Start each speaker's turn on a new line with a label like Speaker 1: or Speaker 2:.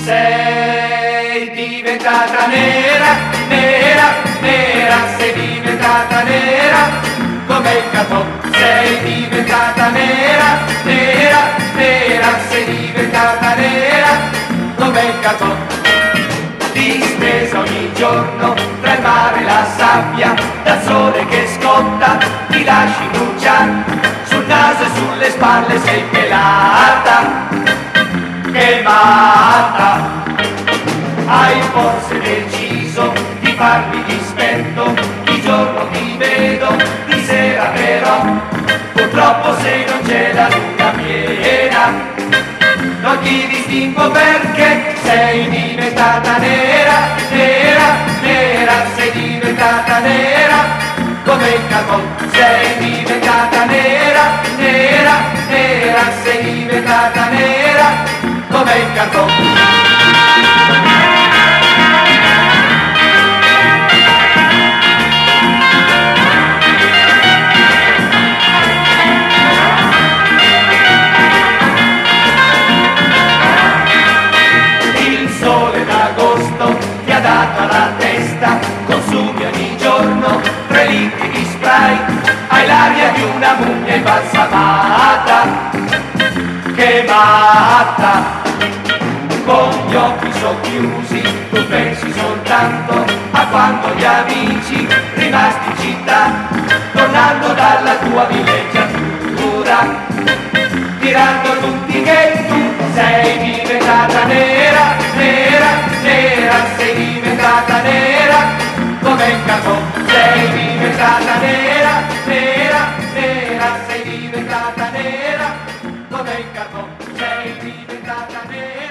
Speaker 1: Sei diventata nera, nera, nera, sei diventata nera come il cartone. Sei diventata nera, nera, nera, sei diventata nera come il cartone. Distesa ogni giorno tra il mare e la sabbia, dal sole che scotta ti lasci bruciare, sul naso e sulle spalle sei pelata, che matta. Hai forse deciso di farmi dispetto, di giorno ti vedo, di sera però, purtroppo se non c'è la luna piena, non ti distingo perché sei diventata nera, nera, nera, sei diventata nera come il carbone. Sei diventata nera, nera, nera, sei diventata nera come il carbone. Ti ha dato alla testa, consumi ogni giorno 3 litri di spray, hai l'aria di una mummia imbalsamata, che matta. Con gli occhi socchiusi tu pensi soltanto a quando gli amici rimasti in città, tornando dalla tua villeggiatura, tirando tutti che tu sei diventata nera, nera, nera, sei diventata nera come il carbone. Sei diventata nera, nera, nera, sei diventata nera come il carbone. Sei diventata nera.